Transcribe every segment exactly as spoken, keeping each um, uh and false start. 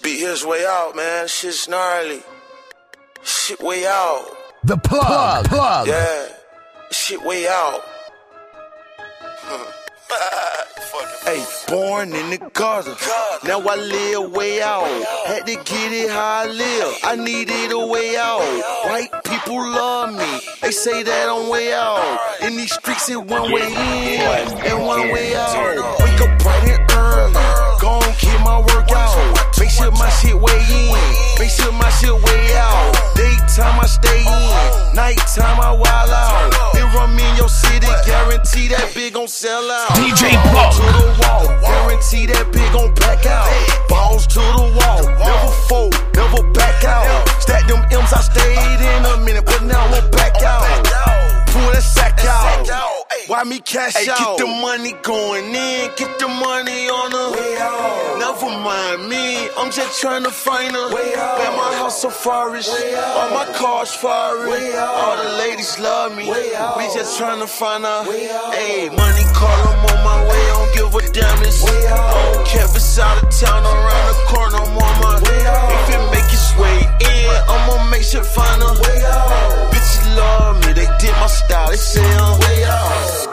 beat here's way out, man. Shit's gnarly. Shit way out. The plug, plug. Yeah, shit way out. Hey, born in the gutter. Now I live way out. Had to get it how I live. I needed a way out. White people love me. They say that I'm way out. In these streets, it one way in and one way out. Wake up bright and early. Go on, get my workout. Make sure my shit way in. Make sure my shit way out. Daytime I stay in. Nighttime I wild out. It run me in your city. Guarantee that bitch gon' sell out. D J Plug. To the wall. Guarantee that bitch gon' back out. Balls to the wall. Never fold. Never back out. Stack them M's. I stayed in a minute, but now I'm back out. Pull that sack out. Why me cash out? Get the money going in. Get the money on the way out. Never mind me. I'm just trying to find a way out. Man, my house so farish. All my cars foreign. All the ladies love me. We just trying to find a way out. Hey, money call, I'm on my way. I don't give a damn. It's way out. I don't care if it's out of town, around the corner. I'm on my way out. If it make its way in, I'ma make sure find a way out. Bitches love me. They did my style. They say I'm way out.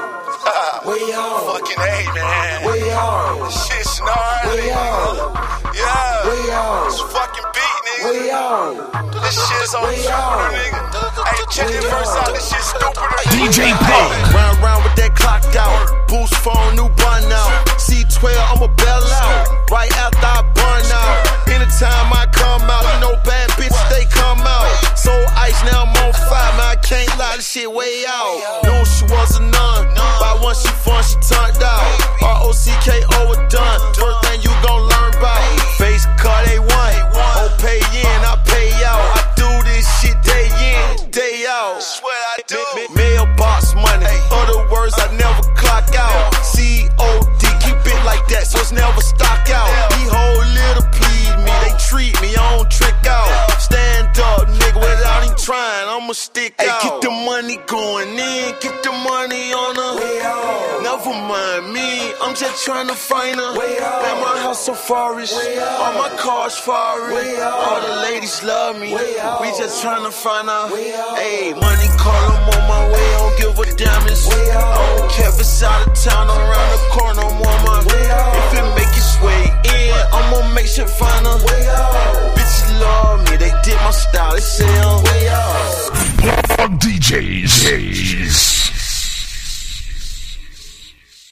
Way out. Fucking hate, man. Way out. Shit's gnarly. Way out. Yeah. Way out. It's fucking beat, nigga. Way out. This shit's on stupid, nigga. Hey, check it first out. This shit's stupid. D J Plug. Round, round with that clocked out. Boost phone, new bun out. C twelve, I'ma bail out. Right after I burn out. Anytime I come out, you know bad bitches, they come out. So ice, now I'm on fire, man. I can't lie, this shit way out. Knew she was a nun. By once she fun, she turned out. R O C K overdone. First thing you gon' learn about. Face cut, they one. Oh, pay in, I pay out. I do this shit day in, day out. Swear I do. Mailbox money. Other words, I never clock out. C O D, keep it like that, so it's never stock out. These whole little please me, they treat me, I don't trick out. Stand up, nigga, without him trying, I'ma stick out. Hey, get the money going in, get the money on the way out. Never mind me, I'm just trying to find a way out. Man, my house so farish, all my cars foreign. All the ladies love me, we just trying to find a way out. Hey, money call, I'm on my way, I don't give a damn. It's I don't care if it's out of town, around the